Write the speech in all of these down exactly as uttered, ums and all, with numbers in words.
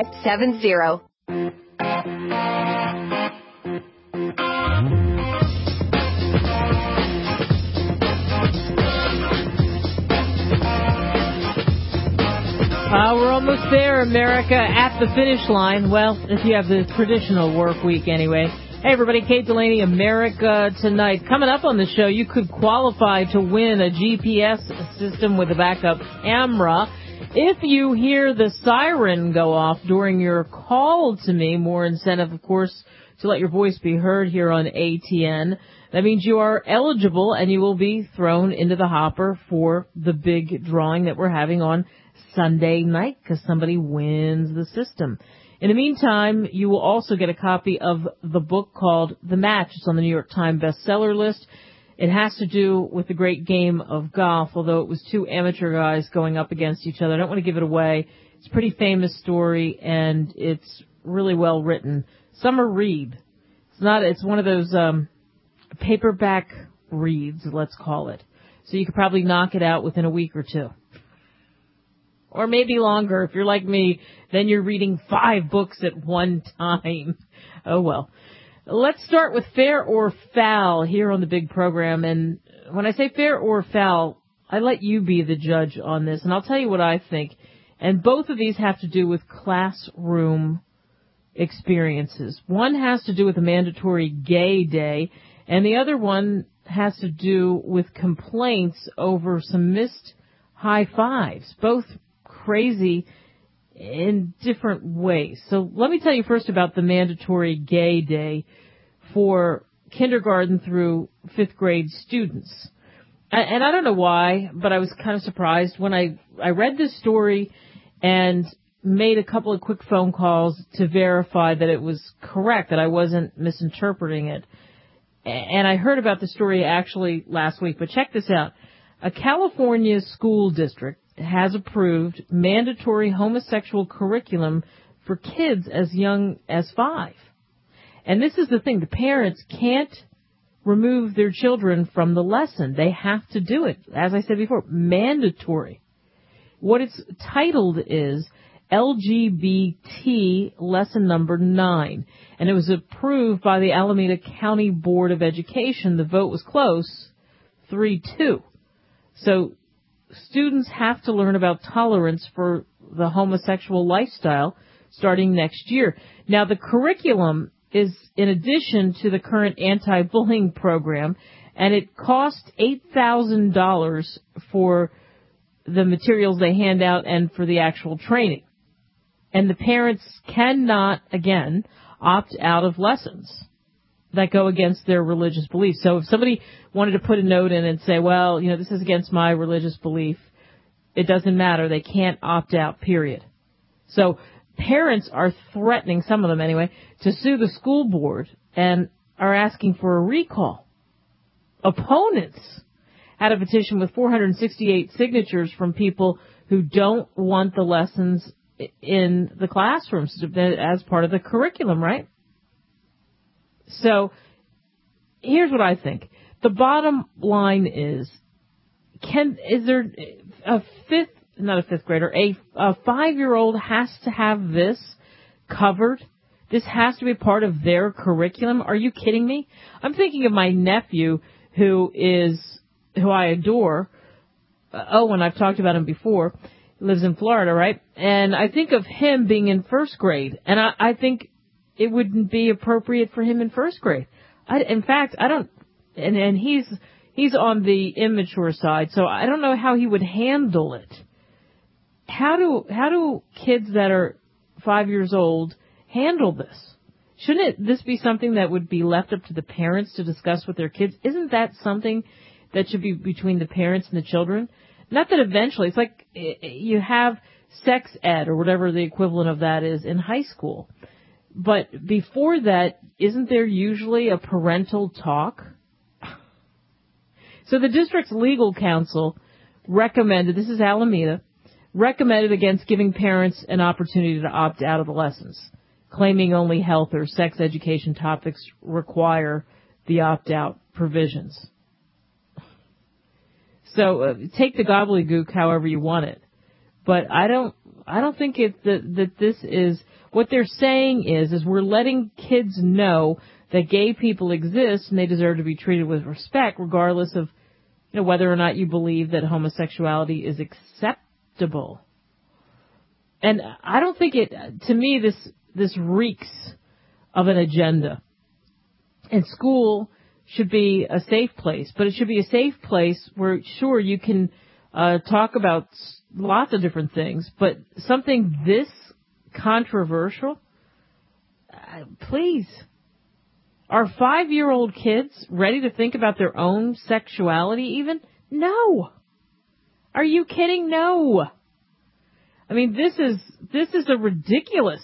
seven zero. Uh, we're almost there, America, at the finish line. Well, if you have the traditional work week anyway. Hey, everybody, Kate Delaney, America Tonight. Coming up on the show, you could qualify to win a G P S system with a backup camera if you hear the siren go off during your call to me. More incentive, of course, to let your voice be heard here on A T N. That means you are eligible and you will be thrown into the hopper for the big drawing that we're having on Sunday night because somebody wins the system. In the meantime, you will also get a copy of the book called The Match. It's on the New York Times bestseller list. It has to do with the great game of golf, although it was two amateur guys going up against each other. I don't want to give it away. It's a pretty famous story, and it's really well written. Summer read. It's not. It's one of those um, paperback reads, let's call it. So you could probably knock it out within a week or two. Or maybe longer. If you're like me, then you're reading five books at one time. Oh, well. Let's start with fair or foul here on the big program. And when I say fair or foul, I let you be the judge on this. And I'll tell you what I think. And both of these have to do with classroom experiences. One has to do with a mandatory gay day, and the other one has to do with complaints over some missed high fives. Both crazy in different ways. So let me tell you first about the mandatory gay day for kindergarten through fifth grade students. And I don't know why, but I was kind of surprised when I, I read this story and made a couple of quick phone calls to verify that it was correct, that I wasn't misinterpreting it. And I heard about the story actually last week, but check this out. A California school district has approved mandatory homosexual curriculum for kids as young as five. And this is the thing. The parents can't remove their children from the lesson. They have to do it. As I said before, mandatory. What it's titled is L G B T lesson number nine. And it was approved by the Alameda County Board of Education. The vote was close, three two. So students have to learn about tolerance for the homosexual lifestyle starting next year. Now, the curriculum is in addition to the current anti-bullying program, and it costs eight thousand dollars for the materials they hand out and for the actual training. And the parents cannot, again, opt out of lessons that go against their religious beliefs. So if somebody wanted to put a note in and say, well, you know, this is against my religious belief, it doesn't matter. They can't opt out, period. So parents are threatening, some of them anyway, to sue the school board and are asking for a recall. Opponents had a petition with four hundred sixty-eight signatures from people who don't want the lessons in the classrooms as part of the curriculum, right? So here's what I think. The bottom line is, can is there a fifth, not a fifth grader, a, a five-year-old has to have this covered? This has to be part of their curriculum? Are you kidding me? I'm thinking of my nephew who is, who I adore. Uh, Owen, I've talked about him before. He lives in Florida, right? And I think of him being in first grade. And I, I think it wouldn't be appropriate for him in first grade. I, in fact, I don't, and, and he's, he's on the immature side, so I don't know how he would handle it. How do, how do kids that are five years old handle this? Shouldn't it, this be something that would be left up to the parents to discuss with their kids? Isn't that something that should be between the parents and the children? Not that eventually, it's like you have sex ed or whatever the equivalent of that is in high school. But before that, isn't there usually a parental talk? So the district's legal counsel recommended, this is Alameda, recommended against giving parents an opportunity to opt out of the lessons, claiming only health or sex education topics require the opt-out provisions. So uh, take the gobbledygook however you want it. But I don't, I don't think it, that, that this is What they're saying is, is we're letting kids know that gay people exist and they deserve to be treated with respect, regardless of, you know, whether or not you believe that homosexuality is acceptable. And I don't think it, to me, this, this reeks of an agenda. And school should be a safe place, but it should be a safe place where, sure, you can uh, talk about lots of different things, but something this controversial, uh, please. Are five-year-old kids ready to think about their own sexuality even? No. Are you kidding? No. I mean, this is, this is a ridiculous,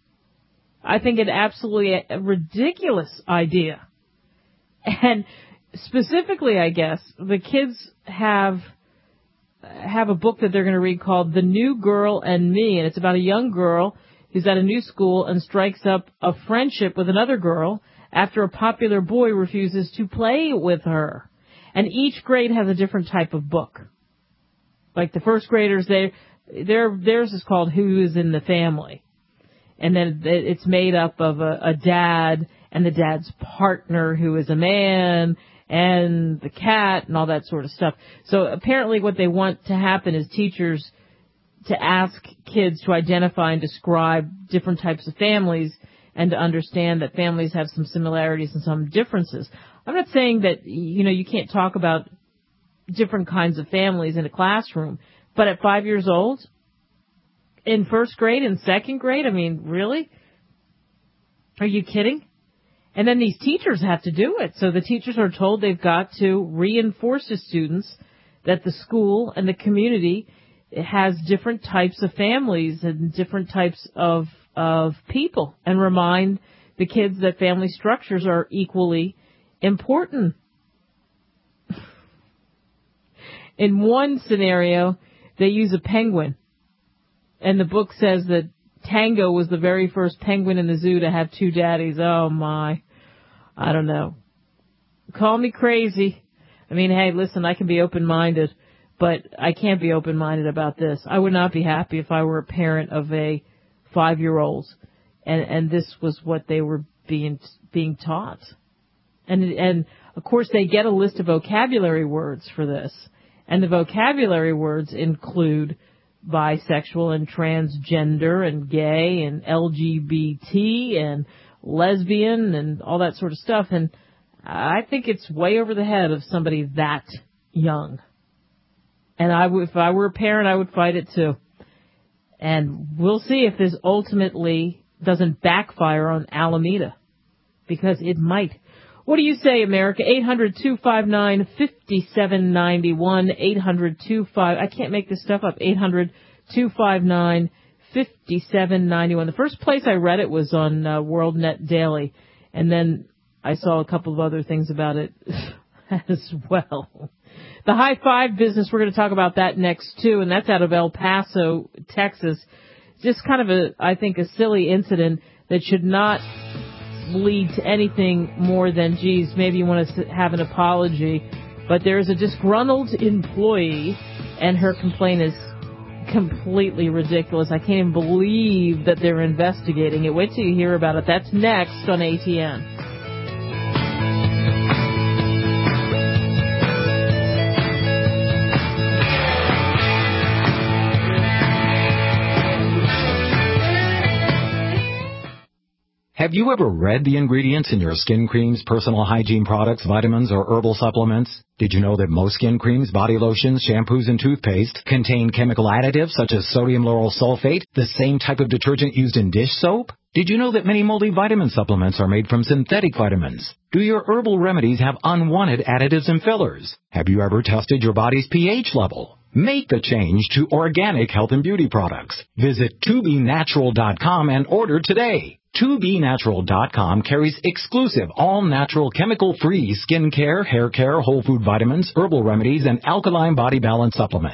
I think an absolutely a, a ridiculous idea. And specifically, I guess, the kids have, have a book that they're going to read called The New Girl and Me, and it's about a young girl who's at a new school and strikes up a friendship with another girl after a popular boy refuses to play with her. And each grade has a different type of book. Like the first graders, they, their, theirs is called Who is in the Family. And then it's made up of a, a dad and the dad's partner who is a man and the cat and all that sort of stuff. So apparently what they want to happen is teachers to ask kids to identify and describe different types of families and to understand that families have some similarities and some differences. I'm not saying that, you know, you can't talk about different kinds of families in a classroom, but at five years old, in first grade and second grade, I mean, really? Are you kidding? And then these teachers have to do it. So the teachers are told they've got to reinforce to students that the school and the community has different types of families and different types of of people, and remind the kids that family structures are equally important. In one scenario, they use a penguin, and the book says that Tango was the very first penguin in the zoo to have two daddies. Oh my, I don't know. Call me crazy. I mean, hey, listen, I can be open-minded, but I can't be open-minded about this. I would not be happy if I were a parent of a five-year-olds, and and this was what they were being being taught, and and of course they get a list of vocabulary words for this, and the vocabulary words include bisexual and transgender and gay and L G B T and lesbian and all that sort of stuff, and I think it's way over the head of somebody that young. And I, if I were a parent, I would fight it too. And we'll see if this ultimately doesn't backfire on Alameda, because it might. What do you say, America? eight hundred two five nine five seven nine one. eight hundred two five. I can't make this stuff up. eight hundred two five nine five seven nine one. The first place I read it was on uh, WorldNet Daily, and then I saw a couple of other things about it as well. The high five business, we're going to talk about that next, too, and that's out of El Paso, Texas. Just kind of a, I think, a silly incident that should not lead to anything more than, geez, maybe you want to have an apology. But there's a disgruntled employee, and her complaint is completely ridiculous. I can't even believe that they're investigating it. Wait till you hear about it. That's next on A T N. Have you ever read the ingredients in your skin creams, personal hygiene products, vitamins, or herbal supplements? Did you know that most skin creams, body lotions, shampoos, and toothpaste contain chemical additives such as sodium lauryl sulfate, the same type of detergent used in dish soap? Did you know that many multivitamin supplements are made from synthetic vitamins? Do your herbal remedies have unwanted additives and fillers? Have you ever tested your body's pH level? Make the change to organic health and beauty products. Visit two B natural dot com and order today. two B natural dot com carries exclusive, all-natural, chemical-free skin care, hair care, whole food vitamins, herbal remedies, and alkaline body balance supplements.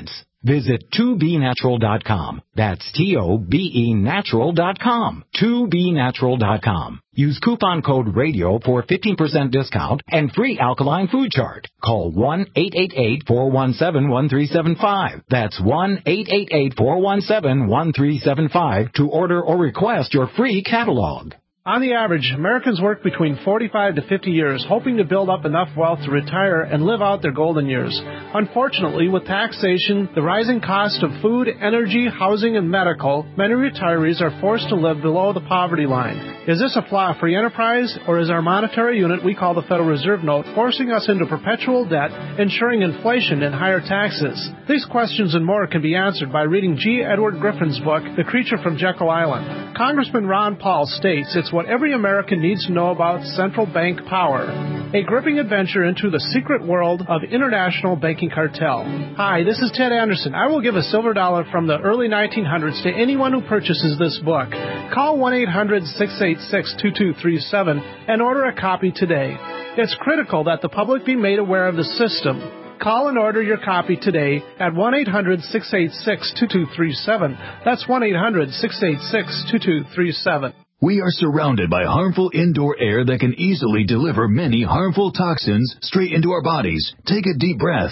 Visit two b natural dot com. That's T O B E natural dot com. two b natural dot com. Use coupon code RADIO for fifteen percent discount and free alkaline food chart. Call one eight eight eight, four one seven, one three seven five. That's one eight eight eight, four one seven, one three seven five to order or request your free catalog. On the average, Americans work between forty-five to fifty years, hoping to build up enough wealth to retire and live out their golden years. Unfortunately, with taxation, the rising cost of food, energy, housing, and medical, many retirees are forced to live below the poverty line. Is this a flaw free enterprise, or is our monetary unit we call the Federal Reserve Note forcing us into perpetual debt, ensuring inflation and higher taxes? These questions and more can be answered by reading G. Edward Griffin's book, The Creature from Jekyll Island. Congressman Ron Paul states it's what every American needs to know about central bank power. A gripping adventure into the secret world of international banking cartel. Hi, this is Ted Anderson. I will give a silver dollar from the early nineteen hundreds to anyone who purchases this book. Call one eight hundred, six eight six, two two three seven and order a copy today. It's critical that the public be made aware of the system. Call and order your copy today at one eight hundred, six eight six, two two three seven. That's one eight hundred, six eight six, two two three seven. We are surrounded by harmful indoor air that can easily deliver many harmful toxins straight into our bodies. Take a deep breath.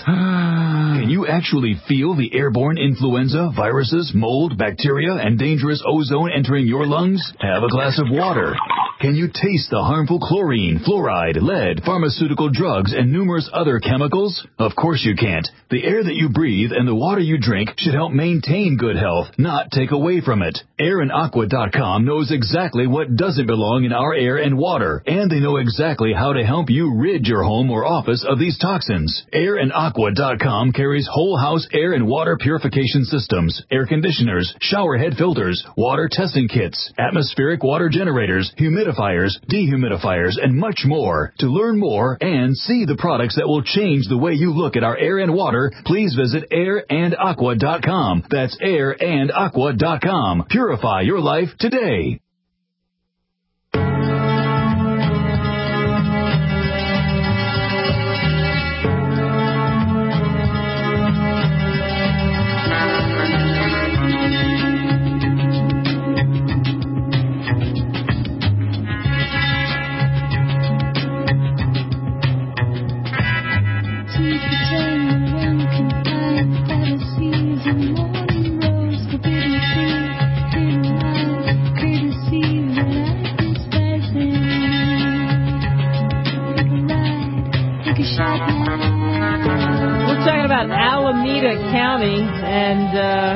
Can you actually feel the airborne influenza, viruses, mold, bacteria, and dangerous ozone entering your lungs? Have a glass of water. Can you taste the harmful chlorine, fluoride, lead, pharmaceutical drugs, and numerous other chemicals? Of course you can't. The air that you breathe and the water you drink should help maintain good health, not take away from it. air and aqua dot com knows exactly what doesn't belong in our air and water, and they know exactly how to help you rid your home or office of these toxins. air and aqua dot com carries whole house air and water purification systems, air conditioners, shower head filters, water testing kits, atmospheric water generators, humidifiers, dehumidifiers, and much more. To learn more and see the products that will change the way you look at our air and water, please visit air and aqua dot com. That's air and aqua dot com. Purify your life today. County and uh,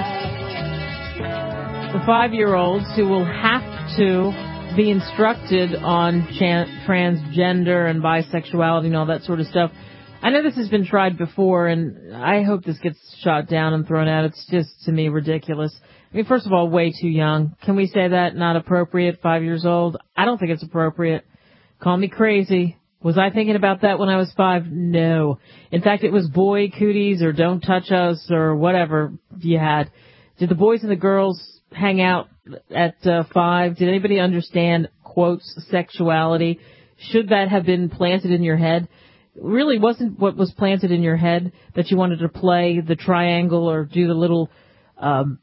the five-year-olds who will have to be instructed on chan- transgender and bisexuality and all that sort of stuff. I know this has been tried before, and I hope this gets shot down and thrown out. It's just, to me, ridiculous. I mean, first of all, way too young. Can we say that? Not appropriate, five years old? I don't think it's appropriate. Call me crazy. Was I thinking about that when I was five? No. In fact, it was boy cooties or don't touch us or whatever you had. Did the boys and the girls hang out at uh, five? Did anybody understand, quotes, sexuality? Should that have been planted in your head? Really wasn't what was planted in your head that you wanted to play the triangle or do the little, um,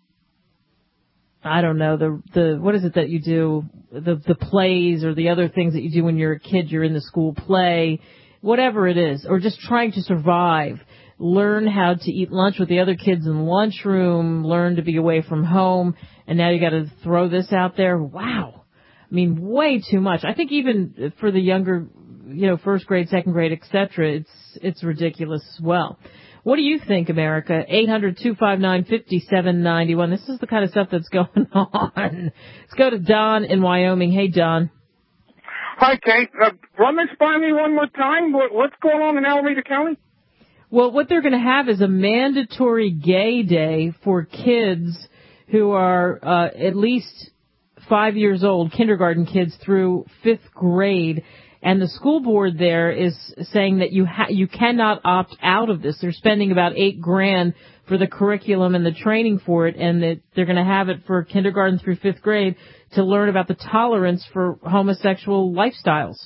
I don't know, the, the, what is it that you do? The, the plays or the other things that you do when you're a kid, you're in the school play, whatever it is, or just trying to survive. Learn how to eat lunch with the other kids in the lunchroom, learn to be away from home, and now you got to throw this out there. Wow. I mean, way too much. I think even for the younger, you know, first grade, second grade, et cetera, it's, it's ridiculous as well. What do you think, America? eight hundred, two five nine, five seven nine one. This is the kind of stuff that's going on. Let's go to Don in Wyoming. Hey, Don. Hi, Kate. Uh, run this by me one more time. What, what's going on in Alameda County? Well, what they're going to have is a mandatory gay day for kids who are uh, at least five years old, kindergarten kids through fifth grade. And the school board there is saying that you ha- you cannot opt out of this. They're spending about eight grand for the curriculum and the training for it, and that they're going to have it for kindergarten through fifth grade to learn about the tolerance for homosexual lifestyles.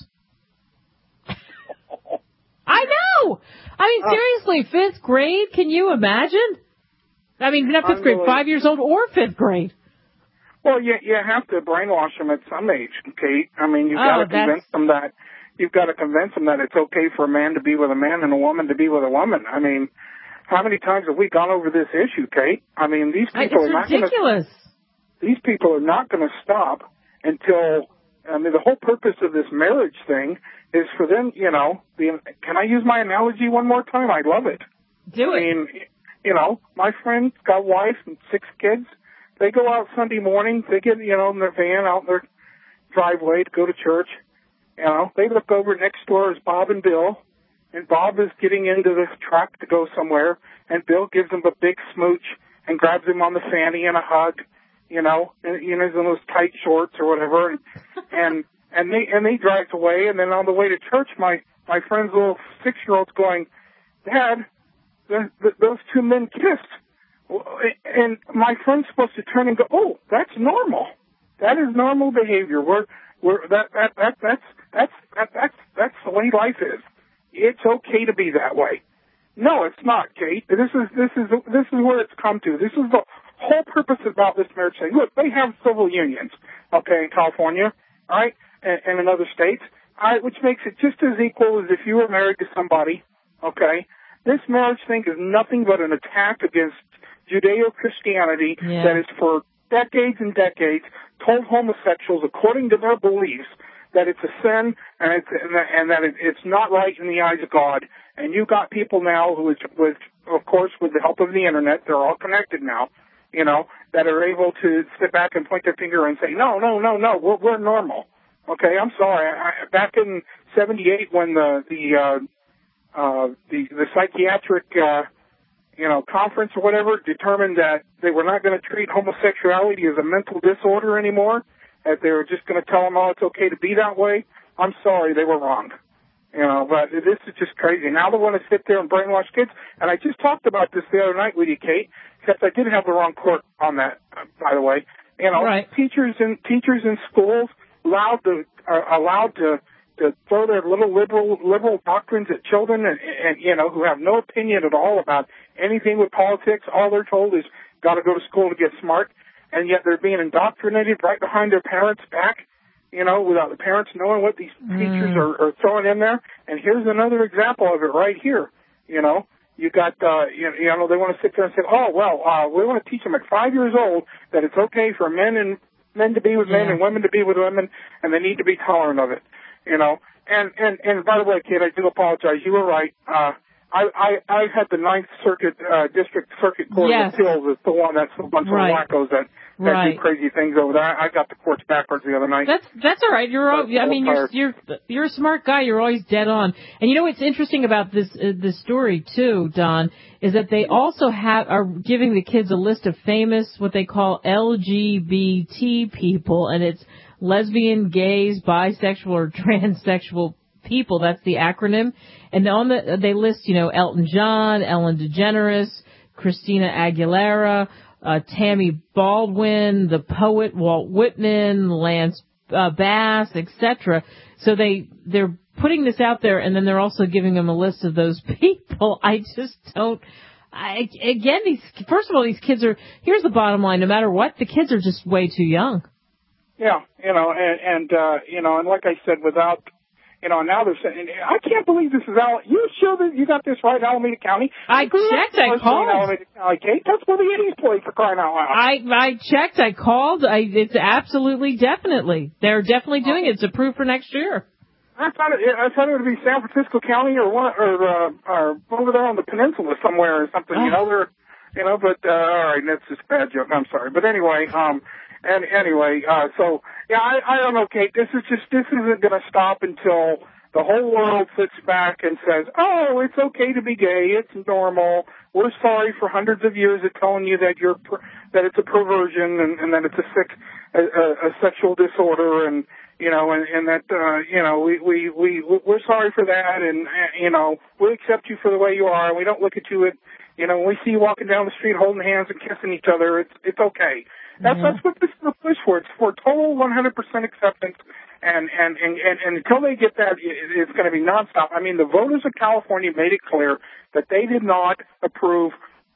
I know! I mean, seriously, fifth grade? Can you imagine? I mean, not fifth grade, five years old or fifth grade. Well, you, you have to brainwash them at some age, Kate. I mean, you've got Oh, to convince them that, you've got to convince them that it's okay for a man to be with a man and a woman to be with a woman. I mean, how many times have we gone over this issue, Kate? I mean, these people It's are not ridiculous. Gonna, these people are not going to stop until, I mean, the whole purpose of this marriage thing is for them, you know, the, can I use my analogy one more time? I love it. Do I it. mean, you know, my friend's got a wife and six kids. They go out Sunday morning. They get, you know, in their van out in their driveway to go to church. You know, they look over next door is Bob and Bill, and Bob is getting into this truck to go somewhere, and Bill gives him a big smooch and grabs him on the fanny and a hug, you know, and you know, in those tight shorts or whatever, and and and they and they drive away, and then on the way to church, my my friend's little six year old's going, Dad, the, the, those two men kissed. And my friend's supposed to turn and go, oh, that's normal. That is normal behavior. We're, we're, that, that, that, that's, that's, that, that's, that's the way life is. It's okay to be that way. No, it's not, Kate. This is, this is, this is where it's come to. This is the whole purpose about this marriage thing. Look, they have civil unions, okay, in California, all right, and, and in other states, all right, which makes it just as equal as if you were married to somebody, okay. This marriage thing is nothing but an attack against Judeo-Christianity yeah. that is for decades and decades told homosexuals, according to their beliefs, that it's a sin and, it's, and that it's not right in the eyes of God. And you've got people now who, is, with, of course, with the help of the Internet, they're all connected now, you know, that are able to sit back and point their finger and say, no, no, no, no, we're, we're normal. Okay, I'm sorry. I, back in seventy-eight when the, the, uh, uh, the, the psychiatric, uh, you know, conference or whatever determined that they were not going to treat homosexuality as a mental disorder anymore, that they were just going to tell them, oh, it's okay to be that way. I'm sorry, they were wrong. You know, but this is just crazy. Now they want to sit there and brainwash kids. And I just talked about this the other night with you, Kate, except I did have the wrong court on that, by the way. You know, right. teachers in teachers in schools allowed to are allowed to to throw their little liberal liberal doctrines at children, and, and you know, who have no opinion at all about anything with politics. All they're told is got to go to school to get smart, and yet they're being indoctrinated right behind their parents' back, you know, without the parents knowing what these mm. teachers are, are throwing in there. And here's another example of it right here. You know, you got, uh, you, you know, they want to sit there and say, oh, well, uh, we want to teach them at five years old that it's okay for men and men to be with yeah. men and women to be with women, and they need to be tolerant of it. You know, and, and, and by the way, kid, I do apologize. You were right. Uh, I, I, I had the Ninth Circuit, uh, District Circuit Court yes. of Appeals as the one that's a bunch right. of wackos that, that right. do crazy things over there. I got the courts backwards the other night. That's, that's all right. You're, all, I mean, you're, you're, you're a smart guy. You're always dead on. And you know what's interesting about this, uh, this story too, Don, is that they also have, are giving the kids a list of famous, what they call L G B T people, and it's lesbian, gays, bisexual, or transsexual people. That's the acronym. And on the, they list, you know, Elton John, Ellen DeGeneres, Christina Aguilera, uh, Tammy Baldwin, the poet Walt Whitman, Lance uh, Bass, et cetera. So they, they're putting this out there, and then they're also giving them a list of those people. I just don't, I, again, these, first of all, these kids are, here's the bottom line, no matter what, the kids are just way too young. Yeah, you know, and, and uh, you know, and like I said, without, you know, now they're saying, I can't believe this is Al. You sure that you got this right, Alameda County? I checked. I called. Alameda County, Kate. That's where the Indians play, for crying out loud. I I checked. I called. I it's absolutely definitely they're definitely doing it. It's approved for next year. I thought it. I thought it would be San Francisco County or one or uh, or over there on the peninsula somewhere or something. You know, they're you know, but uh, all right, that's just a bad joke. I'm sorry, but anyway, um. And anyway, uh, so, yeah, I, I don't know, Kate, this is just, this isn't going to stop until the whole world sits back and says, oh, it's okay to be gay, it's normal, we're sorry for hundreds of years of telling you that you're, that it's a perversion and, and that it's a sick, a, a, a sexual disorder and, you know, and, and that, uh, you know, we, we, we, we're sorry for that and, you know, we accept you for the way you are and we don't look at you at, you know, when we see you walking down the street holding hands and kissing each other, it's, it's okay. That's, mm-hmm. that's what this is a push for. It's for total one hundred percent acceptance, and, and, and, and, and until they get that, it's going to be nonstop. I mean, the voters of California made it clear that they did not approve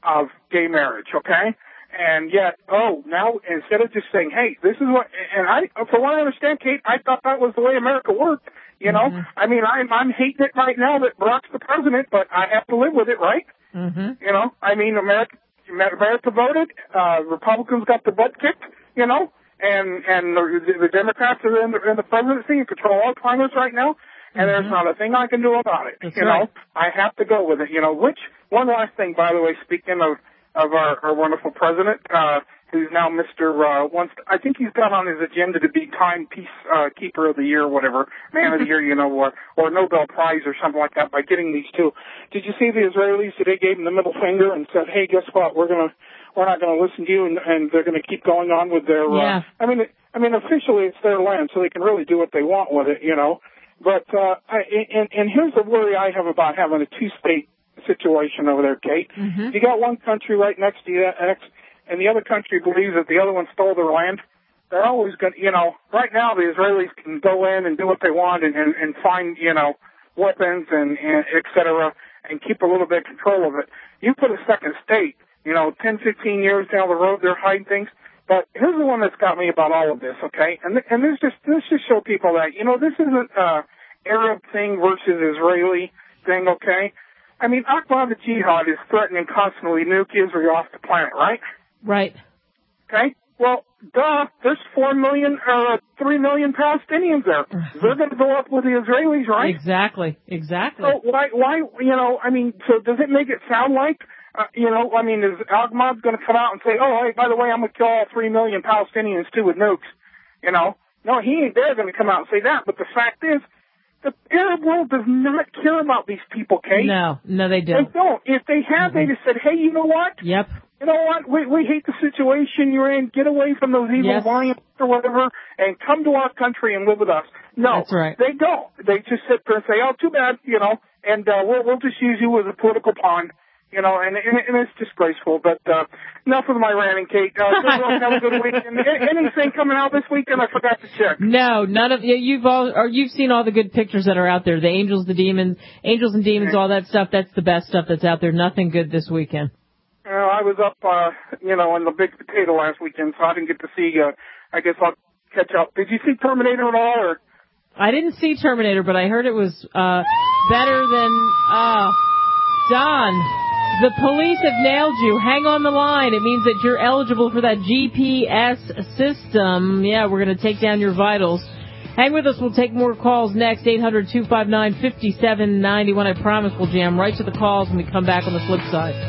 of gay marriage, okay? And yet, oh, now instead of just saying, hey, this is what, and I, for what I understand, Kate, I thought that was the way America worked, you know? Mm-hmm. I mean, I'm, I'm hating it right now that Barack's the president, but I have to live with it, right? Mm-hmm. You know, I mean, America, America voted, uh, Republicans got their butt kicked, you know, and, and the, the Democrats are in the, in the presidency and control all Congress right now, and mm-hmm. there's not a thing I can do about it. That's you right. know, I have to go with it, you know, which, one last thing, by the way, speaking of, of our, our wonderful president, uh, who's now Mister Uh, wants, to, I think he's got on his agenda to be Time Peace, uh, Keeper of the Year, whatever, Man of the Year, you know, or, or Nobel Prize or something like that by getting these two. Did you see the Israelis today gave him the middle finger and said, hey, guess what, we're gonna, we're not gonna listen to you, and, and they're gonna keep going on with their, yeah. uh, I mean, I mean, officially it's their land, so they can really do what they want with it, you know. But, uh, I, and, and here's the worry I have about having a two-state situation over there, Kate. Mm-hmm. You got one country right next to you, and the other country believes that the other one stole their land. They're always going to, you know, right now the Israelis can go in and do what they want and, and, and find, you know, weapons and, and et cetera, and keep a little bit of control of it. You put a second state, you know, ten, fifteen years down the road, they're hiding things. But here's the one that's got me about all of this, okay? And th- and this just this just show people that, you know, this isn't a Arab thing versus Israeli thing, okay? I mean, Akbar the Jihad is threatening constantly nuke Israel off the planet, right? Right. Okay? Well, duh, there's four million, uh, three million Palestinians there. They're going to go up with the Israelis, right? Exactly, exactly. So why, why, you know, I mean, so does it make it sound like, uh, you know, I mean, is Ahmad going to come out and say, oh, hey, by the way, I'm going to kill all three million Palestinians too with nukes, you know? No, he ain't there going to come out and say that, but the fact is, the Arab world does not care about these people, Kate. No, no, they don't. They don't. If they had, mm-hmm. they just said, hey, you know what? Yep. You know what? We we hate the situation you're in. Get away from those evil yes. lions or whatever, and come to our country and live with us. No, that's right. They don't. They just sit there and say, oh, too bad, you know, and uh, we'll we'll just use you as a political pawn. You know, and, and, and it's disgraceful. But uh, enough of my ranting, Kate. Uh, everyone have a good weekend. Anything coming out this weekend? I forgot to check. No, none of you. You've all, or you've seen all the good pictures that are out there. The angels, the demons, angels and demons, all that stuff. That's the best stuff that's out there. Nothing good this weekend. Well, I was up, uh, you know, in the big potato last weekend, so I didn't get to see. Uh, I guess I'll catch up. Did you see Terminator at all? Or? I didn't see Terminator, but I heard it was uh, better than. Uh, Don. The police have nailed you. Hang on the line. It means that you're eligible for that G P S system. Yeah, we're going to take down your vitals. Hang with us. We'll take more calls next. eight hundred, two five nine, five seven nine one. I promise we'll jam right to the calls when we come back on the flip side.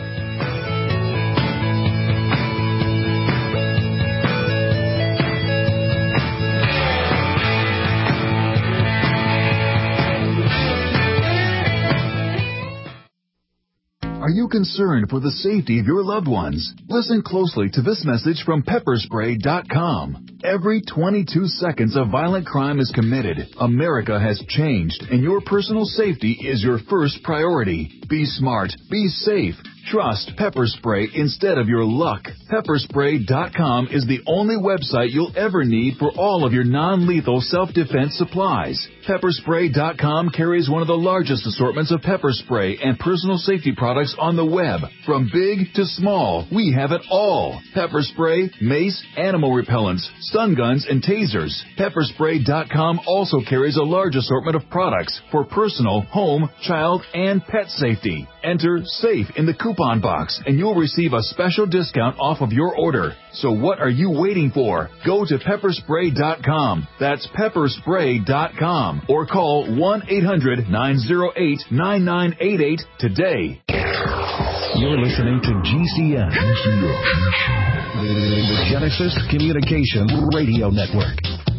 Are you concerned for the safety of your loved ones? Listen closely to this message from pepper spray dot com. Every twenty-two seconds a violent crime is committed. America has changed, and your personal safety is your first priority. Be smart. Be safe. Trust Pepper Spray instead of your luck. pepper spray dot com is the only website you'll ever need for all of your non-lethal self-defense supplies. pepper spray dot com carries one of the largest assortments of pepper spray and personal safety products on the web. From big to small, we have it all. Pepper spray, mace, animal repellents, stun guns, and tasers. pepper spray dot com also carries a large assortment of products for personal, home, child, and pet safety. Enter SAFE in the coupon box, and you'll receive a special discount off of your order. So what are you waiting for? Go to pepper spray dot com. That's pepper spray dot com. Or call one eight hundred, nine oh eight, nine nine eight eight today. You're listening to G C N, G C N. The Genesis Communications Radio Network.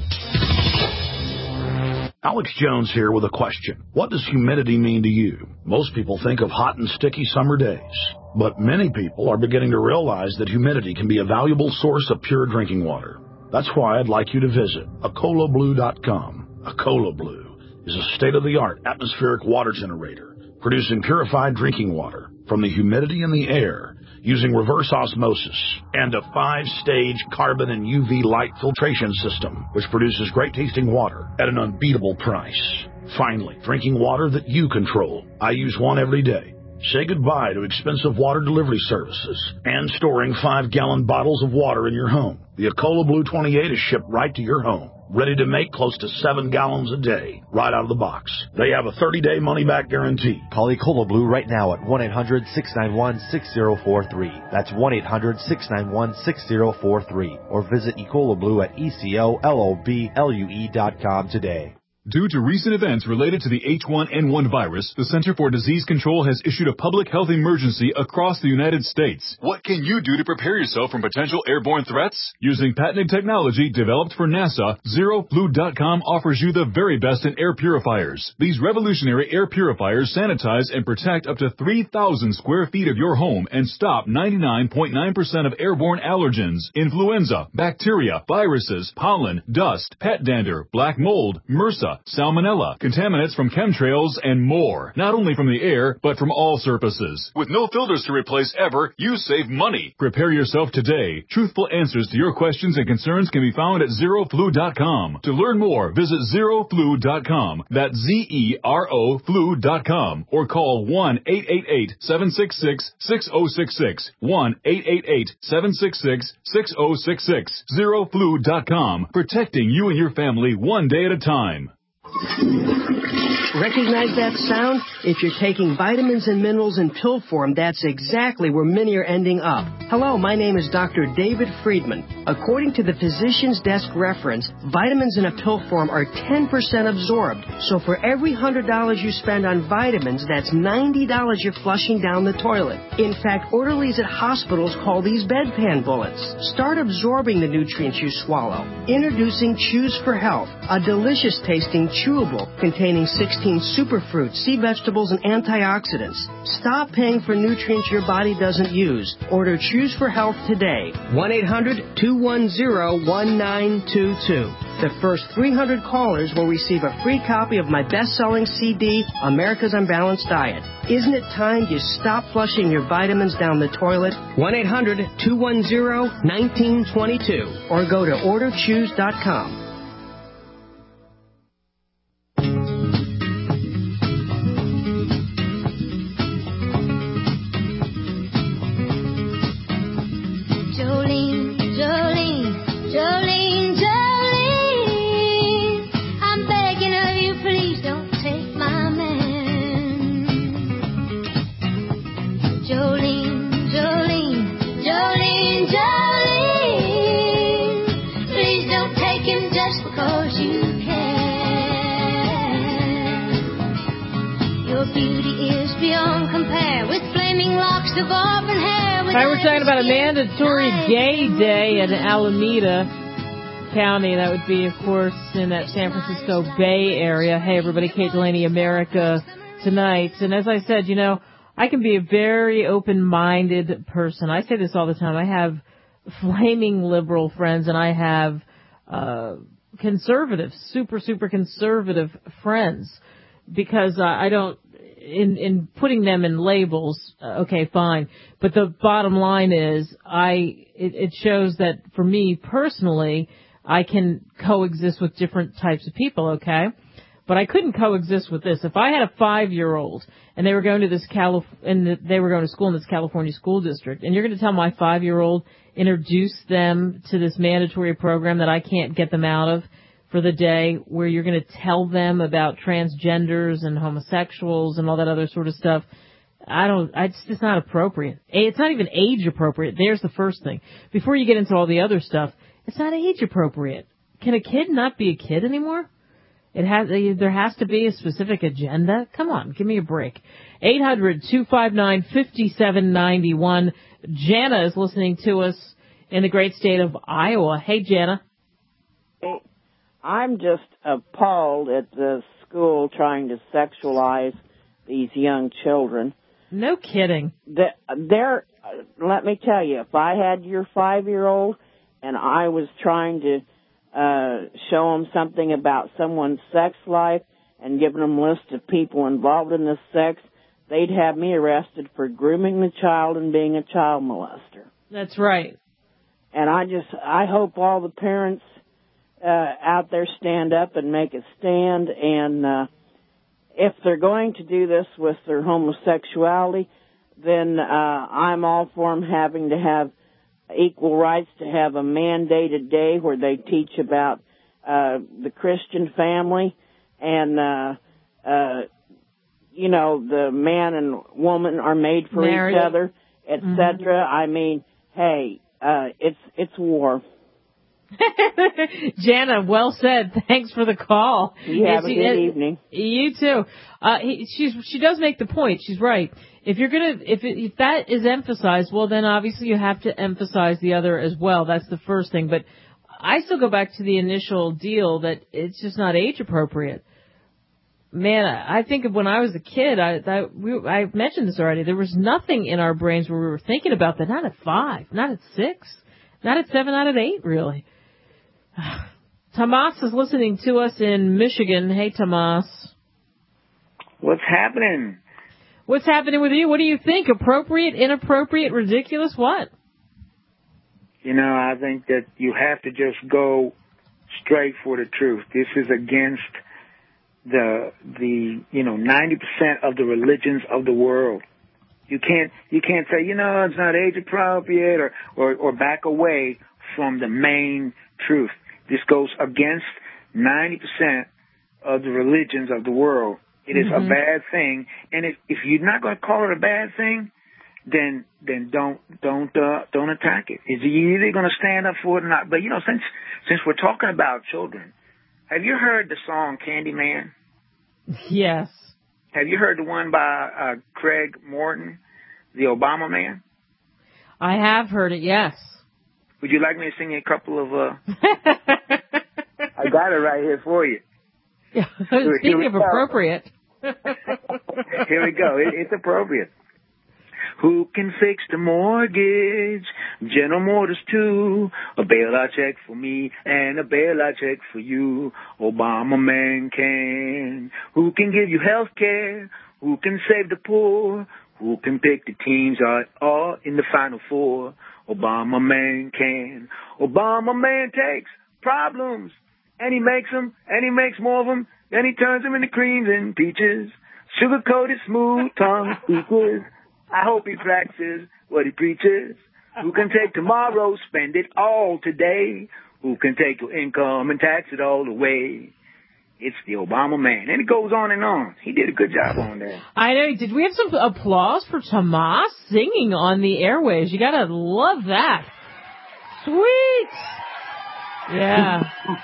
Alex Jones here with a question. What does humidity mean to you? Most people think of hot and sticky summer days, but many people are beginning to realize that humidity can be a valuable source of pure drinking water. That's why I'd like you to visit Acola Blue dot com. Acola Blue is a state-of-the-art atmospheric water generator producing purified drinking water from the humidity in the air using reverse osmosis and a five-stage carbon and U V light filtration system, which produces great-tasting water at an unbeatable price. Finally, drinking water that you control. I use one every day. Say goodbye to expensive water delivery services and storing five-gallon bottles of water in your home. The Ecola Blue twenty-eight is shipped right to your home, ready to make close to seven gallons a day, right out of the box. They have a thirty-day money-back guarantee. Call Ecola Blue right now at one eight hundred six nine one six zero four three. That's one eight hundred six nine one six zero four three. Or visit Ecola Blue at E C O L O B L U E dot com today. Due to recent events related to the H one N one virus, the Center for Disease Control has issued a public health emergency across the United States. What can you do to prepare yourself from potential airborne threats? Using patented technology developed for NASA, Zero Flu dot com offers you the very best in air purifiers. These revolutionary air purifiers sanitize and protect up to three thousand square feet of your home and stop ninety-nine point nine percent of airborne allergens, influenza, bacteria, viruses, pollen, dust, pet dander, black mold, MRSA, salmonella, contaminants from chemtrails, and more. Not only from the air, but from all surfaces. With no filters to replace ever, you save money. Prepare yourself today. Truthful answers to your questions and concerns can be found at Zero Flu dot com. To learn more, visit Zero Flu dot com. That's Z E R O Flu dot com. Or call one eight eight eight seven six six six zero six six. one eight eight eight seven six six six zero six six. Zero Flu dot com. Protecting you and your family one day at a time. Recognize that sound? If you're taking vitamins and minerals in pill form, that's exactly where many are ending up. Hello, my name is Doctor David Friedman. According to the Physician's Desk reference, vitamins in a pill form are ten percent absorbed. So for every one hundred dollars you spend on vitamins, that's ninety dollars you're flushing down the toilet. In fact, orderlies at hospitals call these bedpan bullets. Start absorbing the nutrients you swallow. Introducing Choose for Health, a delicious tasting chewable containing sixteen superfruits, sea vegetables, and antioxidants. Stop paying for nutrients your body doesn't use. Order Choose for Health today. one eight hundred two one zero one nine two two. The first three hundred callers will receive a free copy of my best-selling C D, America's Unbalanced Diet. Isn't it time you stop flushing your vitamins down the toilet? one eight hundred two one zero one nine two two or go to order choose dot com. Hi, we're talking about a mandatory gay day in Alameda County. That would be, of course, in that San Francisco Bay Area. Hey, everybody, Kate Delaney, America Tonight. And as I said, you know, I can be a very open-minded person. I say this all the time. I have flaming liberal friends, and I have uh conservative, super, super conservative friends, because uh, I don't, in in putting them in labels, uh, okay, fine. But the bottom line is, I it, it shows that for me personally, I can coexist with different types of people, okay? But I couldn't coexist with this. If I had a five-year-old and they were going to this Calif- and the, they were going to school in this California school district, and you're going to tell my five-year-old, introduce them to this mandatory program that I can't get them out of for the day, where you're going to tell them about transgenders and homosexuals and all that other sort of stuff, I don't, it's just not appropriate. It's not even age appropriate. There's the first thing. Before you get into all the other stuff, it's not age appropriate. Can a kid not be a kid anymore? It has, there has to be a specific agenda? Come on, give me a break. eight hundred two five nine five seven nine one. Jana is listening to us in the great state of Iowa. Hey, Jana. Hey, I'm just appalled at the school trying to sexualize these young children. No kidding. They're, let me tell you, if I had your five-year-old and I was trying to Uh, show them something about someone's sex life and giving them a list of people involved in this sex, they'd have me arrested for grooming the child and being a child molester. That's right. And I just, I hope all the parents uh, out there stand up and make a stand. And uh, if they're going to do this with their homosexuality, then uh, I'm all for them having to have equal rights to have a mandated day where they teach about uh, the Christian family and, uh, uh, you know, the man and woman are made for Married. each other, et cetera. Mm-hmm. I mean, hey, uh, it's it's war. Jana, well said. Thanks for the call. You have a she, good uh, evening. You too. Uh, he, she's she does make the point. She's right. If you're gonna if it, if that is emphasized, well, then obviously you have to emphasize the other as well. That's the first thing. But I still go back to the initial deal that it's just not age appropriate. Man, I think of when I was a kid, I, I, we, I mentioned this already, there was nothing in our brains where we were thinking about that. Not at five, not at six, not at seven, not at eight, really. Tomas is listening to us in Michigan. Hey, Tomas. What's happening? What's happening with you? What do you think? Appropriate, inappropriate, ridiculous, what? You know, I think that you have to just go straight for the truth. This is against the, the, you know, ninety percent of the religions of the world. You can't, you can't say, you know, it's not age appropriate or, or, or back away from the main truth. This goes against ninety percent of the religions of the world. It is mm-hmm. a bad thing. And if, if you're not going to call it a bad thing, then, then don't, don't, uh, don't attack it. Is you're either going to stand up for it or not. But, you know, since, since we're talking about children, have you heard the song Candyman? Yes. Have you heard the one by uh, Craig Morton, the Obama man? I have heard it, yes. Would you like me to sing you a couple of... Uh... I got it right here for you. Speaking of go. appropriate. Here we go. It, it's appropriate. Who can fix the mortgage? General Motors too. A bailout check for me and a bailout check for you. Obama man can. Who can give you health care? Who can save the poor? Who can pick the teams are all in the Final Four? Obama man can. Obama man takes problems and he makes them and he makes more of them. Then he turns them into creams and peaches. Sugar-coated, smooth-tongued speakers. I hope he practices what he preaches. Who can take tomorrow, spend it all today? Who can take your income and tax it all away? It's the Obama man. And it goes on and on. He did a good job on that. I know. Did we have some applause for Tomas singing on the airwaves? You gotta love that. Sweet. Yeah.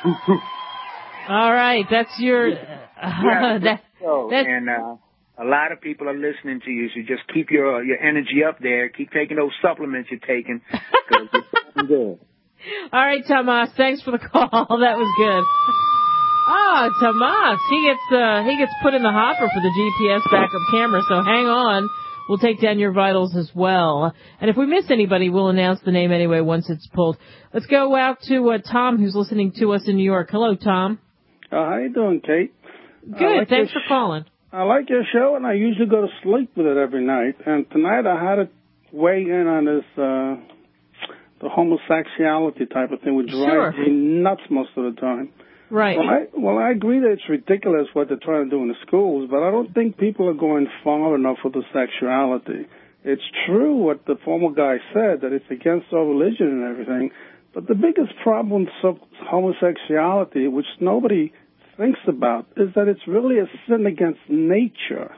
All right. That's your... Uh, yeah, that, so, that's, and, uh, a lot of people are listening to you, so just keep your your energy up there. Keep taking those supplements you're taking. Cause it's good. All right, Tomas, thanks for the call. That was good. Ah, oh, Tomas, he gets uh, he gets put in the hopper for the G P S backup camera. So hang on, we'll take down your vitals as well. And if we miss anybody, we'll announce the name anyway once it's pulled. Let's go out to uh, Tom, who's listening to us in New York. Hello, Tom. Uh, how you doing, Kate? Good. Like Thanks for calling. I like your show, and I usually go to sleep with it every night. And tonight I had to weigh in on this, uh, the homosexuality type of thing, which drives sure. me nuts most of the time. Right. Well I, well, I agree that it's ridiculous what they're trying to do in the schools, but I don't think people are going far enough with the sexuality. It's true what the former guy said, that it's against our religion and everything, but the biggest problem with homosexuality, which nobody thinks about, is that it's really a sin against nature.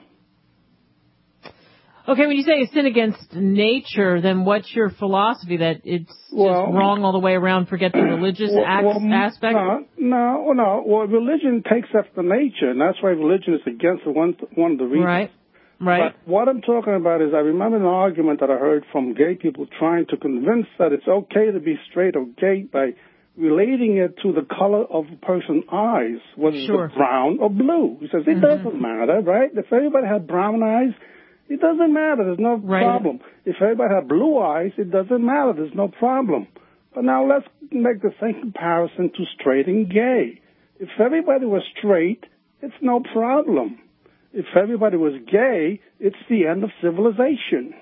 Okay, when you say a sin against nature, then what's your philosophy, that it's well, just wrong all the way around, forget the religious well, act, well, aspect? No, no, no. Well, religion takes after nature, and that's why religion is against one, one of the reasons. Right, right. But what I'm talking about is I remember an argument that I heard from gay people trying to convince that it's okay to be straight or gay by relating it to the color of a person's eyes, whether sure. it's brown or blue. He says, it mm-hmm. doesn't matter, right? If everybody had brown eyes, it doesn't matter. There's no right. problem. If everybody had blue eyes, it doesn't matter. There's no problem. But now let's make the same comparison to straight and gay. If everybody was straight, it's no problem. If everybody was gay, it's the end of civilization.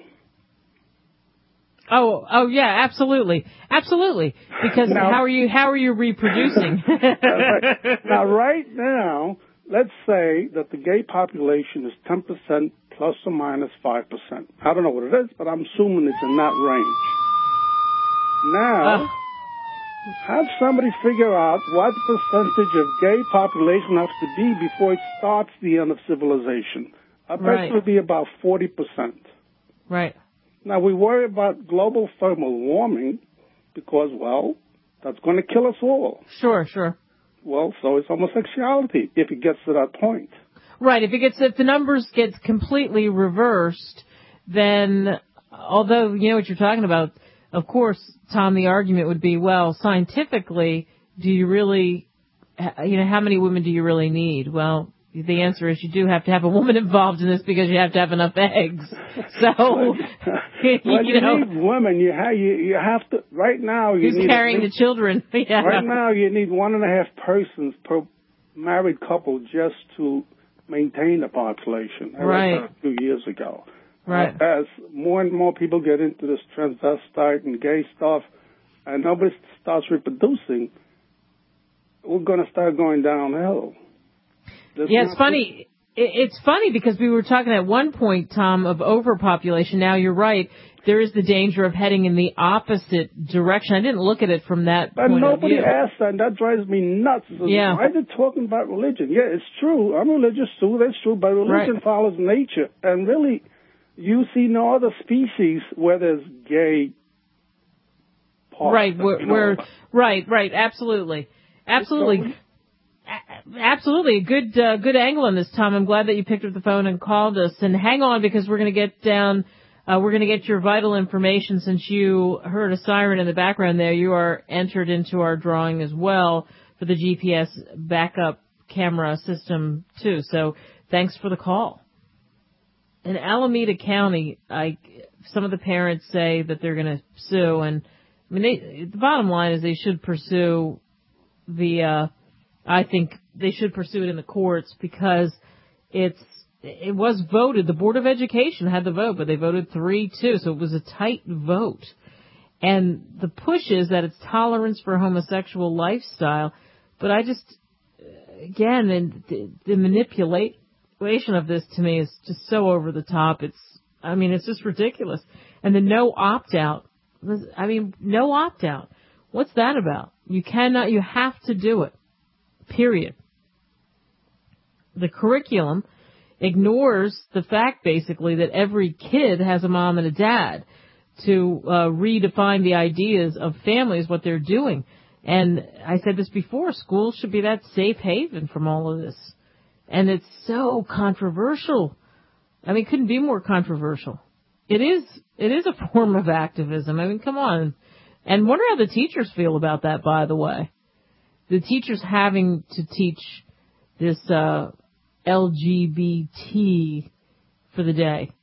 Oh, oh yeah, absolutely, absolutely. Because now, how are you? How are you reproducing? right. Now, right now, let's say that the gay population is ten percent plus or minus five percent. I don't know what it is, but I'm assuming it's in that range. Now, uh. have somebody figure out what percentage of gay population has to be before it starts the end of civilization. I bet right. it would be about forty percent. Right. Now, we worry about global thermal warming because, well, that's going to kill us all. Sure, sure. Well, so is homosexuality if it gets to that point. Right. If it gets, if the numbers get completely reversed, then, although you know what you're talking about, of course, Tom, the argument would be, well, scientifically, do you really, you know, how many women do you really need? Well, the answer is you do have to have a woman involved in this because you have to have enough eggs. So, well, you, well, you know, need women. You have, you, you have to, right now, you who's need. carrying the children? Yeah. Right now, you need one and a half persons per married couple just to maintain the population. That right. was a few years ago. Right. Uh, as more and more people get into this transvestite and gay stuff, and nobody starts reproducing, we're going to start going downhill. There's yeah, it's funny. It's funny because we were talking at one point, Tom, of overpopulation. Now you're right. There is the danger of heading in the opposite direction. I didn't look at it from that but point of nobody view. asks that, and that drives me nuts. Yeah. Why are they talking about religion? Yeah, it's true. I'm religious too. That's true. But religion right. follows nature. And really, you see no other species where there's gay parts. Right. We're, we're, right, right. Absolutely. Absolutely. Absolutely. A good, uh, good angle on this, Tom. I'm glad that you picked up the phone and called us. And hang on, because we're going to get down, uh, we're going to get your vital information. Since you heard a siren in the background there, you are entered into our drawing as well for the G P S backup camera system too. So thanks for the call. In Alameda County, I, some of the parents say that they're going to sue, and I mean, they, the bottom line is they should pursue the, uh, I think they should pursue it in the courts because it's, it was voted. The Board of Education had the vote, but they voted three two, so it was a tight vote. And the push is that it's tolerance for homosexual lifestyle, but I just, again, and the, the manipulation of this to me is just so over the top. It's, I mean, it's just ridiculous. And the no opt-out, I mean, no opt-out. What's that about? You cannot, you have to do it. Period. The curriculum ignores the fact, basically, that every kid has a mom and a dad to uh, redefine the ideas of families, what they're doing. And I said this before, schools should be that safe haven from all of this. And it's so controversial. I mean, it couldn't be more controversial. It is, it is a form of activism. I mean, come on. And wonder how the teachers feel about that, by the way. The teachers having to teach this uh, L G B T for the day.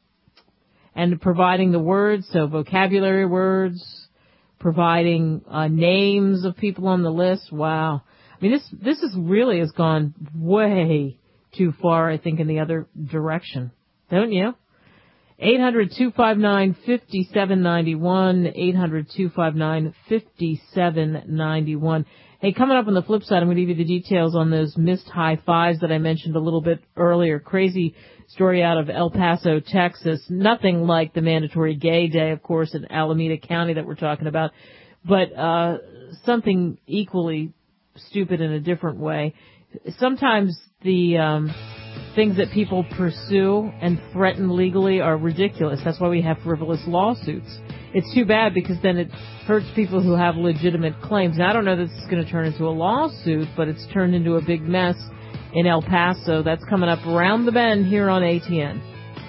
And providing the words, so vocabulary words, providing uh, names of people on the list. Wow. I mean, this this is really has gone way too far, I think, in the other direction. Don't you? eight hundred, two five nine, five seven nine one, eight hundred, two five nine, five seven nine one. Hey, coming up on the flip side, I'm going to give you the details on those missed high fives that I mentioned a little bit earlier. Crazy story out of El Paso, Texas. Nothing like the mandatory gay day, of course, in Alameda County that we're talking about, but uh something equally stupid in a different way. Sometimes the um things that people pursue and threaten legally are ridiculous. That's why we have frivolous lawsuits. It's too bad because then it hurts people who have legitimate claims. Now, I don't know that this is going to turn into a lawsuit, but it's turned into a big mess in El Paso. That's coming up around the bend here on A T N.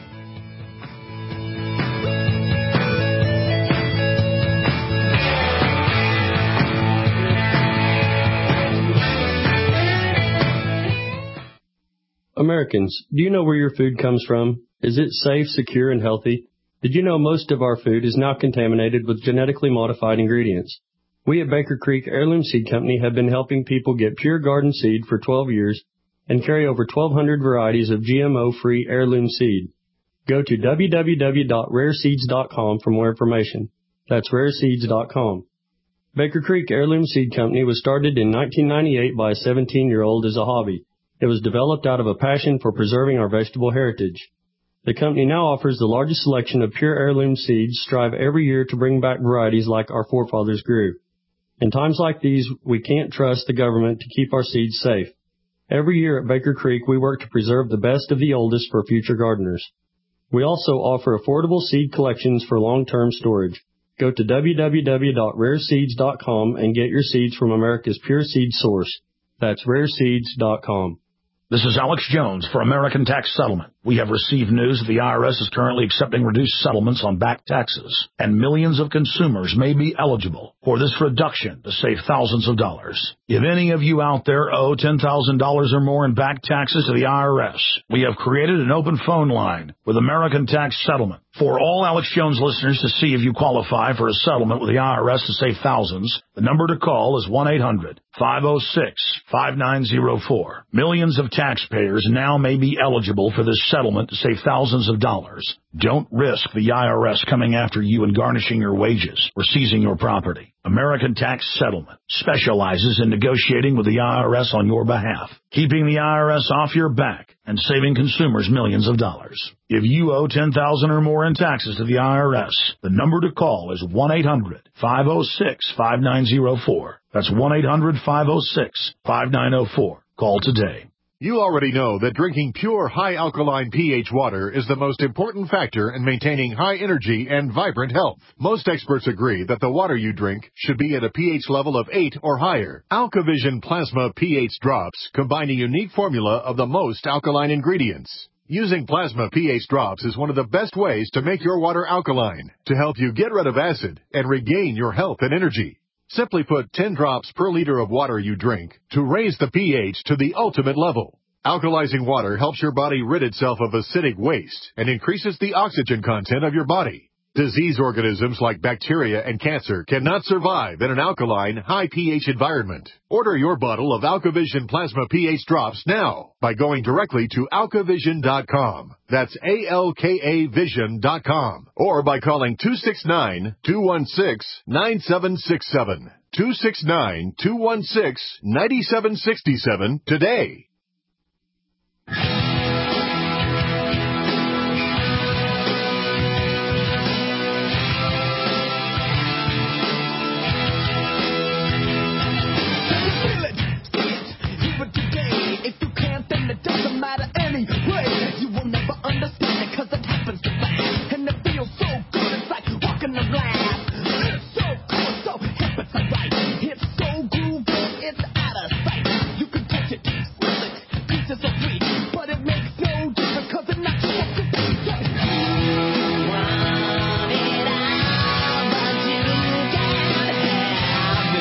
Americans, do you know where your food comes from? Is it safe, secure, and healthy? Did you know most of our food is now contaminated with genetically modified ingredients? We at Baker Creek Heirloom Seed Company have been helping people get pure garden seed for twelve years and carry over twelve hundred varieties of G M O-free heirloom seed. Go to w w w dot rare seeds dot com for more information. That's rare seeds dot com. Baker Creek Heirloom Seed Company was started in nineteen ninety-eight by a seventeen-year-old as a hobby. It was developed out of a passion for preserving our vegetable heritage. The company now offers the largest selection of pure heirloom seeds, strive every year to bring back varieties like our forefathers grew. In times like these, we can't trust the government to keep our seeds safe. Every year at Baker Creek, we work to preserve the best of the oldest for future gardeners. We also offer affordable seed collections for long-term storage. Go to w w w dot rare seeds dot com and get your seeds from America's pure seed source. That's rare seeds dot com. This is Alex Jones for American Tax Settlement. We have received news that the I R S is currently accepting reduced settlements on back taxes, and millions of consumers may be eligible for this reduction to save thousands of dollars. If any of you out there owe ten thousand dollars or more in back taxes to the I R S, we have created an open phone line with American Tax Settlement for all Alex Jones listeners to see if you qualify for a settlement with the I R S to save thousands. The number to call is one eight hundred five oh six five nine oh four. Millions of taxpayers now may be eligible for this settlement to save thousands of dollars. Don't risk the I R S coming after you and garnishing your wages or seizing your property. American Tax Settlement specializes in negotiating with the I R S on your behalf, keeping the I R S off your back and saving consumers millions of dollars. If you owe ten thousand dollars or more in taxes to the I R S, the number to call is one eight hundred five oh six five nine oh four. That's one eight hundred five oh six five nine oh four. Call today. You already know that drinking pure, high-alkaline pH water is the most important factor in maintaining high energy and vibrant health. Most experts agree that the water you drink should be at a pH level of eight or higher. AlkaVision Plasma pH drops combine a unique formula of the most alkaline ingredients. Using Plasma pH drops is one of the best ways to make your water alkaline, to help you get rid of acid and regain your health and energy. Simply put ten drops per liter of water you drink to raise the pH to the ultimate level. Alkalizing water helps your body rid itself of acidic waste and increases the oxygen content of your body. Disease organisms like bacteria and cancer cannot survive in an alkaline, high pH environment. Order your bottle of AlkaVision Plasma pH drops now by going directly to alka vision dot com. That's A L K A vision dot com. Or by calling two six nine, two one six, nine seven six seven. two six nine, two one six, nine seven six seven today. Doesn't matter anyway. You will never understand it, cause it happens to fast. And it feels so good, it's like walking the glass. It's so cool, so hip, it's alright. It's so groovy, it's out of sight. You can touch it, feel it, pieces are free. But it makes no difference, cause it knocks you off your feet. You want it all, but you can't have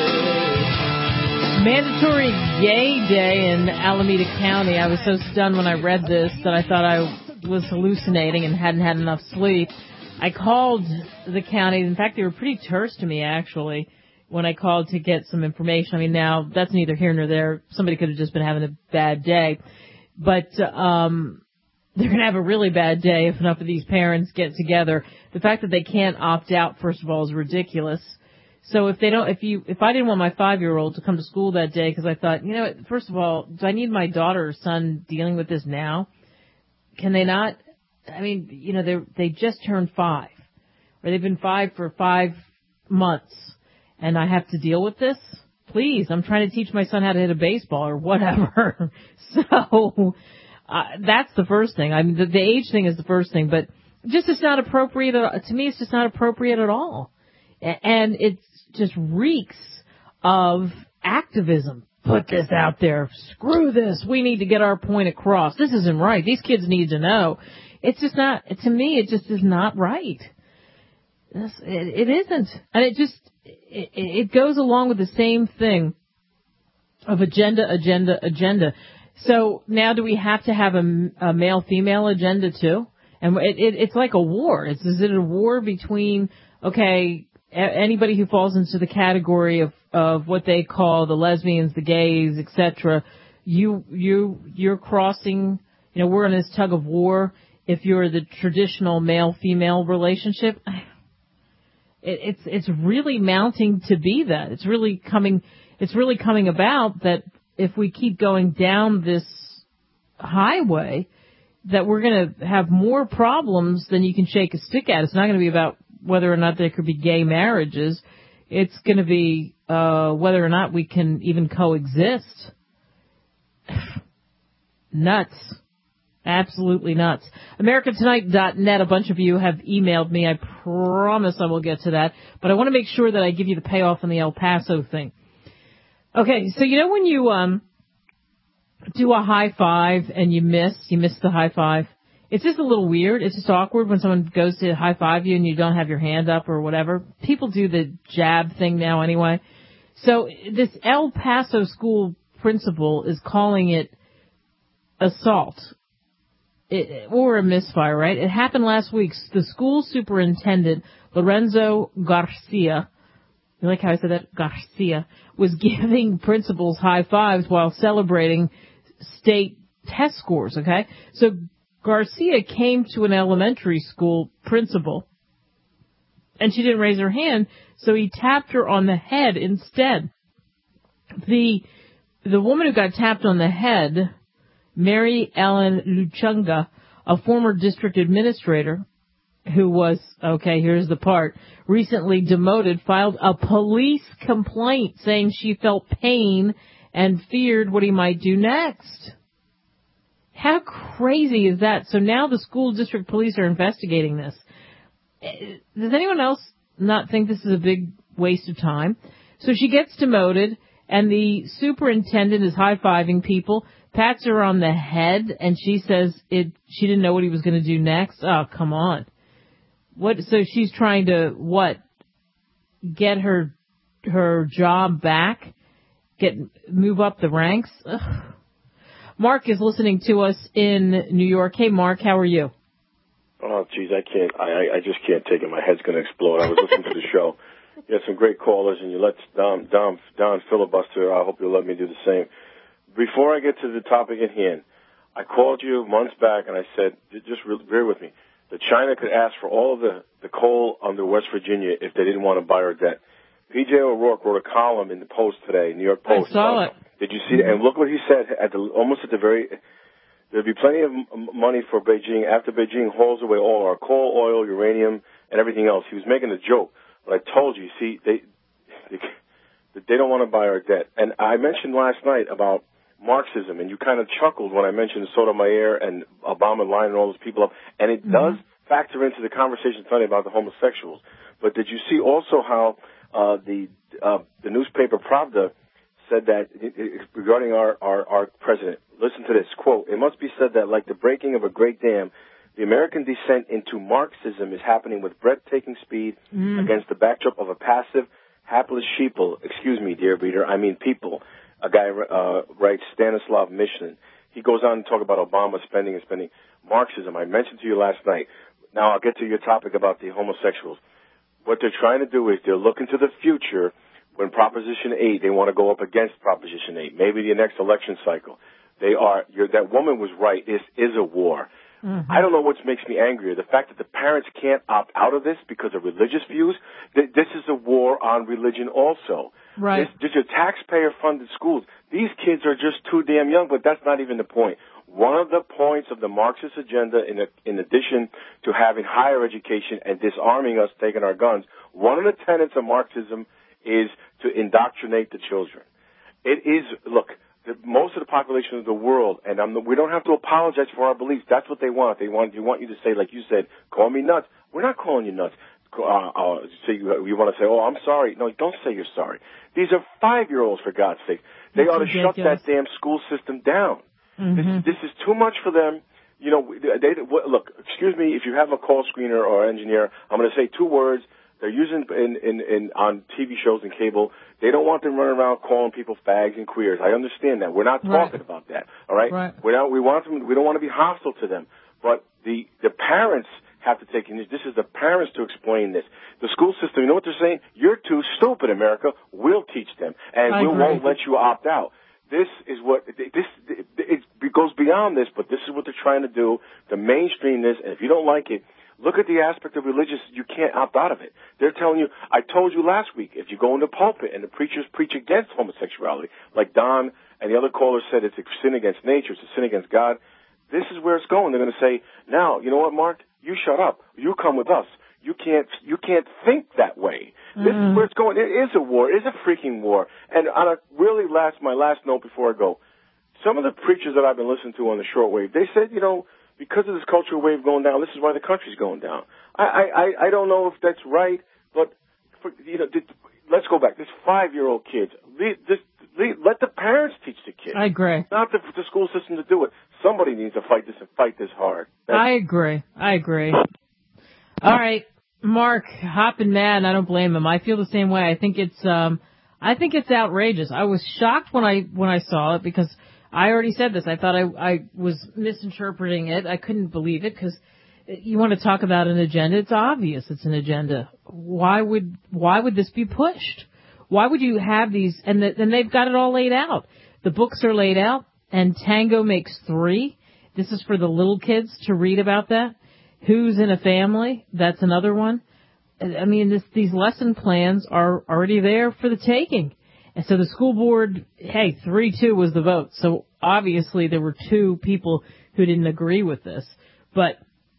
it. Mandatory Gay Day in Alameda County. I was so stunned when I read this that I thought I was hallucinating and hadn't had enough sleep. I called the county. In fact, they were pretty terse to me, actually, when I called to get some information. I mean, now, that's neither here nor there. Somebody could have just been having a bad day. But um they're going to have a really bad day if enough of these parents get together. The fact that they can't opt out, first of all, is ridiculous. So if they don't, if you, if I didn't want my five-year-old to come to school that day because I thought, you know, first of all, do I need my daughter or son dealing with this now? Can they not? I mean, you know, they they just turned five, or they've been five for five months, and I have to deal with this? Please, I'm trying to teach my son how to hit a baseball or whatever. So uh, that's the first thing. I mean, the, the age thing is the first thing, but just it's not appropriate. To me, it's just not appropriate at all, and it's just reeks of activism. Put this out there. Screw this. We need to get our point across. This isn't right. These kids need to know. It's just not, to me, it just is not right. It, it isn't. And it just, it, it goes along with the same thing of agenda, agenda, agenda. So now do we have to have a, a male-female agenda too? And it, it, it's like a war. It's, is it a war between, okay, anybody who falls into the category of, of what they call the lesbians, the gays, et cetera, you, you, you're crossing, you know, we're in this tug of war. If you're the traditional male-female relationship, it, it's, it's really mounting to be that. It's really coming, it's really coming about that if we keep going down this highway that we're going to have more problems than you can shake a stick at. It's not going to be about whether or not there could be gay marriages. It's going to be uh, whether or not we can even coexist. Nuts. Absolutely nuts. America Tonight dot net, a bunch of you have emailed me. I promise I will get to that. But I want to make sure that I give you the payoff on the El Paso thing. Okay, so you know when you um do a high five and you miss, you miss the high five? It's just a little weird. It's just awkward when someone goes to high five you and you don't have your hand up or whatever. People do the jab thing now anyway. So this El Paso school principal is calling it assault. It, or a misfire, right? It happened last week. The school superintendent, Lorenzo Garcia, you like how I said that? Garcia, was giving principals high fives while celebrating state test scores, okay? So Garcia came to an elementary school principal, and she didn't raise her hand, so he tapped her on the head instead. The, the woman who got tapped on the head, Mary Ellen Luchunga, a former district administrator who was, okay, here's the part, recently demoted, filed a police complaint saying she felt pain and feared what he might do next. How crazy is that? So now the school district police are investigating this. Does anyone else not think this is a big waste of time? So she gets demoted, and the superintendent is high-fiving people, pats her on the head, and she says it. She didn't know what he was going to do next. Oh, come on. What? So she's trying to, what, get her her job back? Get move up the ranks? Ugh. Mark is listening to us in New York. Hey, Mark, how are you? Oh, geez, I can't. I I just can't take it. My head's going to explode. I was listening to the show. You had some great callers, and you let Don, Don, Don filibuster. I hope you'll let me do the same. Before I get to the topic at hand, I called you months back, and I said, just bear with me, that China could ask for all of the, the coal under West Virginia if they didn't want to buy our debt. P J O'Rourke wrote a column in the Post today, New York Post. I saw it. Did you see that? And look what he said at the almost at the very. There'll be plenty of money for Beijing after Beijing hauls away all our coal, oil, uranium, and everything else. He was making a joke, but I told you, see, they they, they don't want to buy our debt. And I mentioned last night about Marxism, and you kind of chuckled when I mentioned Sotomayor and Obama lining all those people up, and it mm-hmm. does factor into the conversation tonight about the homosexuals. But did you see also how uh, the uh, the newspaper Pravda said that regarding our, our, our president? Listen to this, quote, "It must be said that like the breaking of a great dam, the American descent into Marxism is happening with breathtaking speed mm. against the backdrop of a passive, hapless sheeple. Excuse me, dear reader, I mean people." A guy uh, writes, Stanislav Mishnin. He goes on to talk about Obama spending and spending. Marxism, I mentioned to you last night. Now I'll get to your topic about the homosexuals. What they're trying to do is they're looking to the future when Proposition eight, they want to go up against Proposition eight, maybe the next election cycle. They are, you're, that woman was right, this is a war. Mm-hmm. I don't know what makes me angrier, the fact that the parents can't opt out of this because of religious views. This is a war on religion also. Right. This, these are taxpayer-funded schools. These kids are just too damn young, but that's not even the point. One of the points of the Marxist agenda, in, a, in addition to having higher education and disarming us, taking our guns, one of the tenets of Marxism is to indoctrinate the children. It is, look, the, most of the population of the world, and I'm the, we don't have to apologize for our beliefs. That's what they want. They want, they want you to say, like you said, call me nuts. We're not calling you nuts. Uh, uh, so you, you want to say, oh, I'm sorry. No, don't say you're sorry. These are five-year-olds, for God's sake. They That's ought to ridiculous. shut that damn school system down. Mm-hmm. This, this is too much for them. You know, they, they, look, excuse me, if you have a call screener or engineer, I'm going to say two words. They're using in, in, in on T V shows and cable. They don't want them running around calling people fags and queers. I understand that. We're not talking right. about that. All right. right. We don't. We want them. We don't want to be hostile to them. But the the parents have to take. This is the parents to explain this. The school system. You know what they're saying? You're too stupid, America. We'll teach them, and we won't let you opt out. This is what this. It goes beyond this, but this is what they're trying to do to mainstream this. And if you don't like it, look at the aspect of religious. You can't opt out of it. They're telling you. I told you last week. If you go in the pulpit and the preachers preach against homosexuality, like Don and the other caller said it's a sin against nature, it's a sin against God. This is where it's going. They're going to say, now, you know what, Mark? You shut up. You come with us. You can't, you can't think that way. Mm. This is where it's going. It is a war. It is a freaking war. And on a really last, my last note before I go, some of the preachers that I've been listening to on the shortwave, they said, you know, because of this cultural wave going down, this is why the country's going down. I, I, I don't know if that's right, but, for, you know, did, let's go back. This five-year-old kids, lead, this, lead, let the parents teach the kids. I agree. Not the, the school system to do it. Somebody needs to fight this and fight this hard. That's I agree. I agree. All right, Mark, hopping mad, and I don't blame him. I feel the same way. I think it's, um, I think it's outrageous. I was shocked when I when I saw it because I already said this. I thought I, I was misinterpreting it. I couldn't believe it because you want to talk about an agenda. It's obvious it's an agenda. Why would why would this be pushed? Why would you have these? And the, and they've got it all laid out. The books are laid out, and Tango makes three. This is for the little kids to read about that. Who's in a family? That's another one. I mean, this, these lesson plans are already there for the taking. And so the school board, hey, three two was the vote. So obviously there were two people who didn't agree with this. But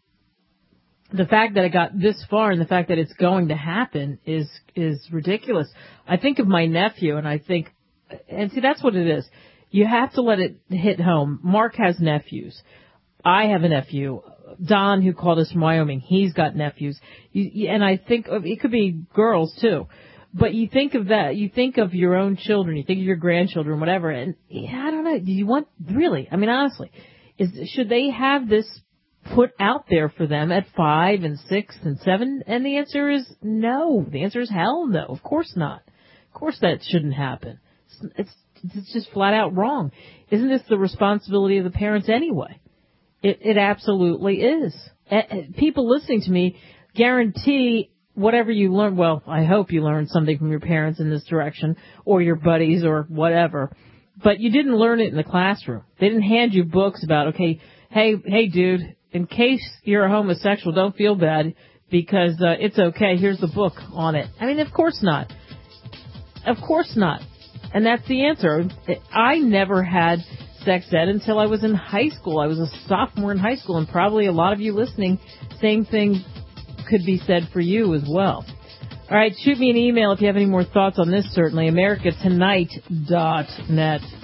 the fact that it got this far and the fact that it's going to happen is is ridiculous. I think of my nephew and I think, and see, that's what it is. You have to let it hit home. Mark has nephews. I have a nephew. Don, who called us from Wyoming, he's got nephews. You, you, and I think of, it could be girls too. But you think of that, you think of your own children, you think of your grandchildren, whatever, and yeah, I don't know, do you want, really, I mean, honestly, is should they have this put out there for them at five and six and seven? And the answer is no. The answer is hell no. Of course not. Of course that shouldn't happen. It's, it's, it's just flat out wrong. Isn't this the responsibility of the parents anyway? It, it absolutely is. People listening to me guarantee whatever you learn, well, I hope you learned something from your parents in this direction, or your buddies, or whatever. But you didn't learn it in the classroom. They didn't hand you books about, okay, hey, hey, dude, in case you're a homosexual, don't feel bad, because uh, it's okay, here's the book on it. I mean, of course not. Of course not. And that's the answer. I never had sex ed until I was in high school. I was a sophomore in high school, and probably a lot of you listening, same thing could be said for you as well. All right, shoot me an email if you have any more thoughts on this, certainly. America Tonight dot net.